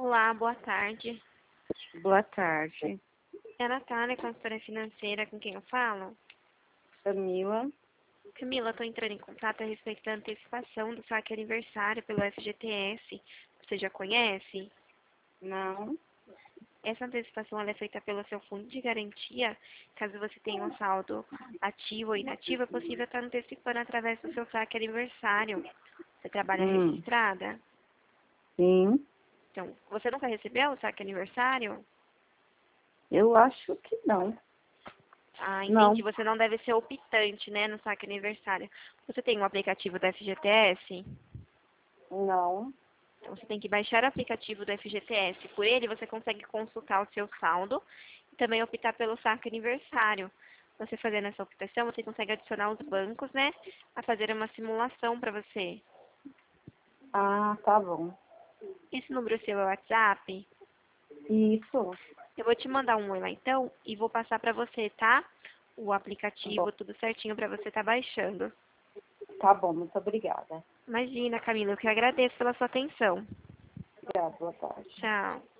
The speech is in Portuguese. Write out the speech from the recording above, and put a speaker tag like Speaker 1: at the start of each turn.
Speaker 1: Olá, boa tarde.
Speaker 2: Boa tarde.
Speaker 1: É a Natália, consultora financeira, com quem eu falo?
Speaker 2: Camila.
Speaker 1: Camila, eu estou entrando em contato a respeito da antecipação do saque aniversário pelo FGTS. Você já conhece?
Speaker 2: Não.
Speaker 1: Essa antecipação ela é feita pelo seu fundo de garantia. Caso você tenha um saldo ativo ou inativo, é possível estar antecipando através do seu saque aniversário. Você trabalha registrada?
Speaker 2: Sim.
Speaker 1: Então, você nunca recebeu o saque aniversário?
Speaker 2: Eu acho que não.
Speaker 1: Ah, entendi.
Speaker 2: Não.
Speaker 1: Você não deve ser optante, né, no saque aniversário. Você tem um aplicativo do FGTS?
Speaker 2: Não.
Speaker 1: Então, você tem que baixar o aplicativo do FGTS. Por ele, você consegue consultar o seu saldo e também optar pelo saque aniversário. Você fazendo essa optação, você consegue adicionar os bancos, né, a fazer uma simulação para você.
Speaker 2: Ah, tá bom.
Speaker 1: Esse número seu é o WhatsApp?
Speaker 2: Isso.
Speaker 1: Eu vou te mandar um oi lá então e vou passar para você, tá? O
Speaker 2: Tá bom.
Speaker 1: aplicativo, tudo certinho para você estar baixando.
Speaker 2: Tá bom, muito obrigada.
Speaker 1: Imagina, Camila, eu que agradeço pela sua atenção.
Speaker 2: Obrigada, boa tarde.
Speaker 1: Tchau.